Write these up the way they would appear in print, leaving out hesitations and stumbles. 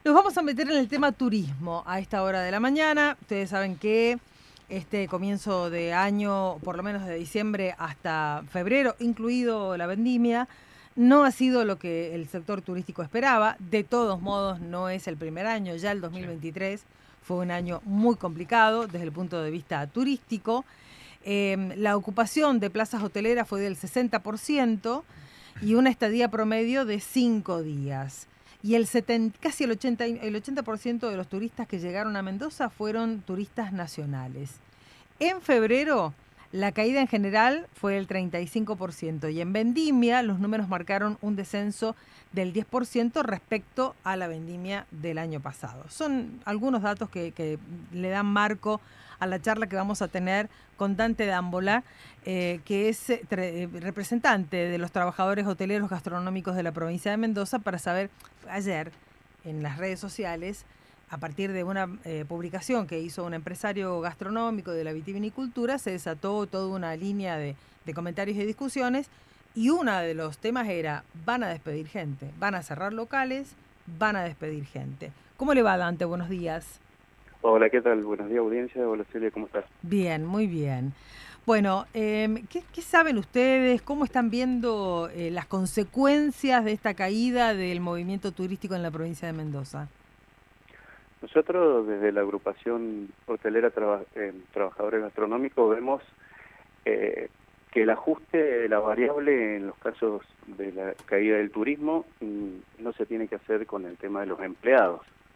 Nos vamos a meter en el tema turismo a esta hora de la mañana. Ustedes saben que este comienzo de año, por lo menos de diciembre hasta febrero, incluido la vendimia, no ha sido lo que el sector turístico esperaba. De todos modos, no es el primer año. Ya el Sí. 2023 fue un año muy complicado desde el punto de vista turístico. La ocupación de plazas hoteleras fue del 60% y una estadía promedio de 5 días. Y casi el 80% de los turistas que llegaron a Mendoza fueron turistas nacionales. En febrero, la caída en general fue del 35% y en vendimia los números marcaron un descenso del 10% respecto a la vendimia del año pasado. Son algunos datos que le dan marco a la charla que vamos a tener con Dante Dámbola, que es representante de los trabajadores hoteleros gastronómicos de la provincia de Mendoza, para saber, ayer en las redes sociales, a partir de una publicación que hizo un empresario gastronómico de la vitivinicultura, se desató toda una línea de comentarios y discusiones, y uno de los temas era: van a despedir gente, van a cerrar locales, van a despedir gente. ¿Cómo le va, Dante? Buenos días. Hola, ¿qué tal? Buenos días, audiencia. Hola, Celia, ¿cómo estás? Bien, muy bien. Bueno, ¿qué saben ustedes? ¿Cómo están viendo las consecuencias de esta caída del movimiento turístico en la provincia de Mendoza? Nosotros, desde la agrupación hotelera Trabajadores Gastronómicos, vemos que el ajuste de la variable en los casos de la caída del turismo no se tiene que hacer con el tema de los empleados.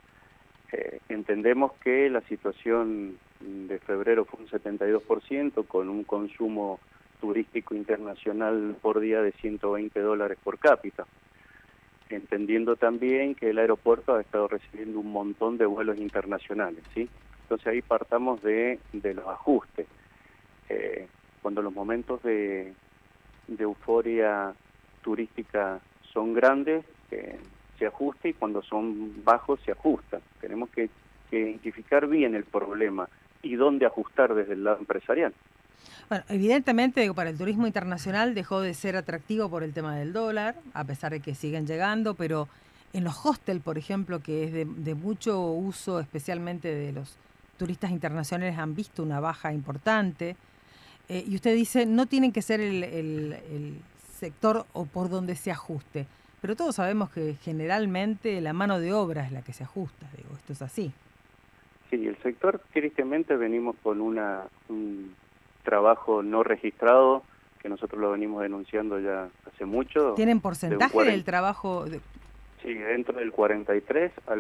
Entendemos que la situación de febrero fue un 72%, con un consumo turístico internacional por día de $120 por cápita, entendiendo también que el aeropuerto ha estado recibiendo un montón de vuelos internacionales, ¿sí? Entonces ahí partamos de los ajustes. Cuando los momentos de euforia turística son grandes, se ajusta, y cuando son bajos se ajusta. Tenemos que identificar bien el problema y dónde ajustar desde el lado empresarial. Bueno, evidentemente, digo, para el turismo internacional dejó de ser atractivo por el tema del dólar, a pesar de que siguen llegando, pero en los hostels, por ejemplo, que es de mucho uso, especialmente de los turistas internacionales, han visto una baja importante. Y usted dice, no tienen que ser el sector o por donde se ajuste, pero todos sabemos que generalmente la mano de obra es la que se ajusta, digo, esto es así. Sí, el sector, tristemente, venimos con un trabajo no registrado, que nosotros lo venimos denunciando ya hace mucho, ¿Tienen de un porcentaje del 40, trabajo? sí, dentro del 43 al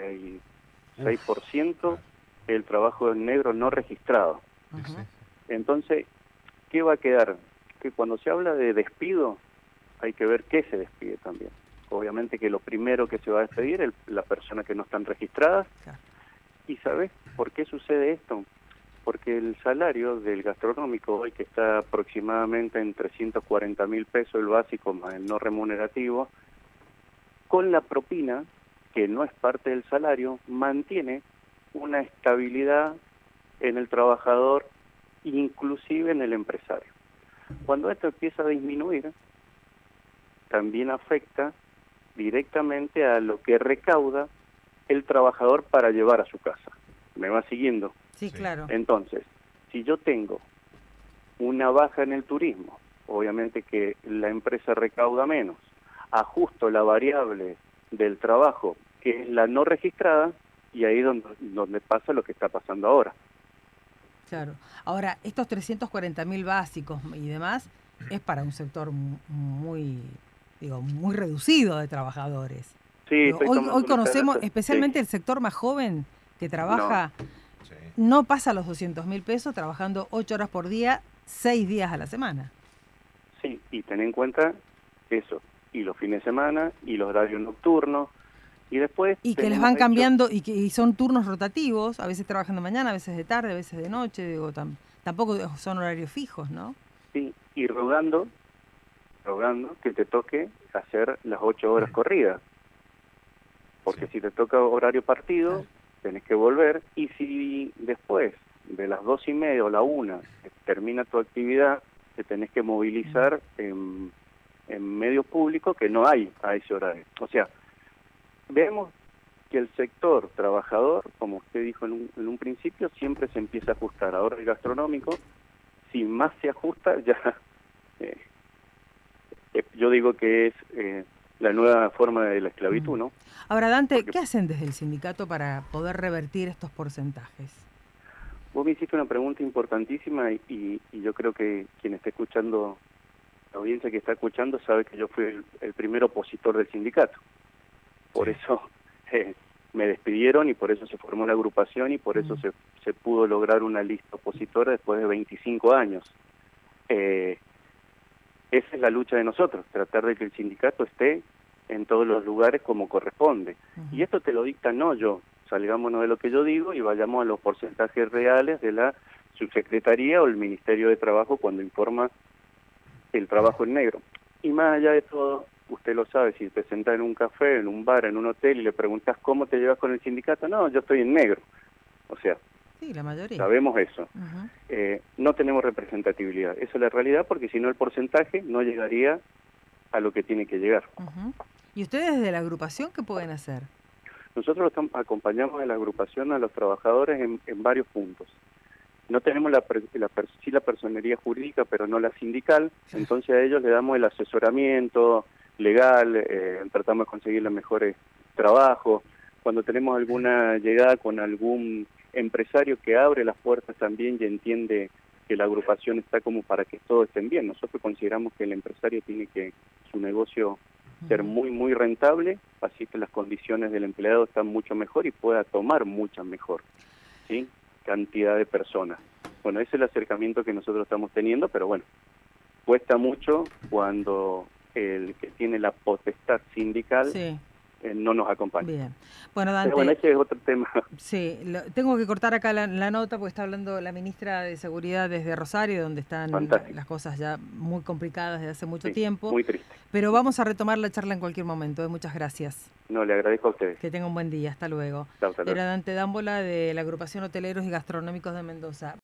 Uf, 46% claro. el trabajo en negro no registrado. Sí, sí, Ajá. sí. Entonces, ¿qué va a quedar? Que cuando se habla de despido, hay que ver qué se despide también. Obviamente que lo primero que se va a despedir es la persona que no están registradas. Claro. ¿Y sabes por qué sucede esto? Porque el salario del gastronómico hoy, que está aproximadamente en 340.000 pesos el básico más el no remunerativo, con la propina, que no es parte del salario, mantiene una estabilidad en el trabajador, inclusive en el empresario. Cuando esto empieza a disminuir, también afecta directamente a lo que recauda el trabajador para llevar a su casa. ¿Me va siguiendo? Sí, Sí. claro. Entonces, si yo tengo una baja en el turismo, obviamente que la empresa recauda menos, ajusto la variable del trabajo, que es la no registrada, y ahí es donde pasa lo que está pasando ahora. Claro. Ahora, estos 340.000 básicos y demás es para un sector muy, digo, muy reducido de trabajadores. Sí, Digo, estoy hoy tomando una conocemos, tasa, sí, especialmente el sector más joven que no, trabaja, Sí. no pasa los 200.000 pesos trabajando 8 horas por día, 6 días a la semana. sí, y ten en cuenta eso, y los fines de semana, y los horarios nocturnos, y después Y que les tenemos van hecho, cambiando y son turnos rotativos, a veces trabajan de mañana, a veces de tarde, a veces de noche, digo, tampoco son horarios fijos, ¿no? sí, y rogando que te toque hacer las 8 horas corridas, Sí. porque si te toca horario partido, Claro. tenés que volver, y si después de las 2:30 o la 1 termina tu actividad, te tenés que Mm. movilizar en medios públicos que no hay a ese horario. O sea, veamos que el sector trabajador, como usted dijo en un principio, siempre se empieza a ajustar. Ahora el gastronómico, si más se ajusta, ya yo digo que es la nueva forma de la esclavitud, ¿no? Ahora, Dante, Porque ¿qué hacen desde el sindicato para poder revertir estos porcentajes? vos me hiciste una pregunta importantísima y yo creo que quien esté escuchando, la audiencia que está escuchando, sabe que yo fui el primer opositor del sindicato. Por eso me despidieron y por eso se formó la agrupación y por eso se pudo lograr una lista opositora después de 25 años. Esa es la lucha de nosotros, tratar de que el sindicato esté en todos los lugares como corresponde. Y esto te lo dicta no yo, salgámonos de lo que yo digo y vayamos a los porcentajes reales de la subsecretaría o el Ministerio de Trabajo cuando informa el trabajo en negro. Y más allá de todo, usted lo sabe, si te sentás en un café, en un bar, en un hotel y le preguntas cómo te llevas con el sindicato, no, yo estoy en negro. O sea, sí, la mayoría. Sabemos eso. No tenemos representatividad. Esa es la realidad porque si no el porcentaje no llegaría a lo que tiene que llegar. ¿Y ustedes desde la agrupación qué pueden hacer? Nosotros acompañamos a la agrupación a los trabajadores en varios puntos. No tenemos sí la personería jurídica, pero no la sindical, entonces a ellos le damos el asesoramiento legal, tratamos de conseguir los mejores trabajos. Cuando tenemos alguna llegada con algún empresario que abre las puertas también y entiende que la agrupación está como para que todos estén bien. Nosotros consideramos que el empresario tiene que su negocio ser muy, muy rentable, así que las condiciones del empleado están mucho mejor y pueda tomar mucha mejor, ¿sí?, cantidad de personas. Bueno, ese es el acercamiento que nosotros estamos teniendo, pero bueno, cuesta mucho cuando el que tiene la potestad sindical no nos acompaña. Bien. Bueno, Dante, pero bueno, ese es otro tema. Sí, tengo que cortar acá la nota porque está hablando la ministra de Seguridad desde Rosario, donde están las cosas ya muy complicadas desde hace mucho tiempo. Muy triste. Pero vamos a retomar la charla en cualquier momento. Muchas gracias. No, le agradezco a ustedes. Que tenga un buen día. Hasta luego. Chao, hasta luego. Era Dante Dámbola de la Agrupación Hoteleros y Gastronómicos de Mendoza.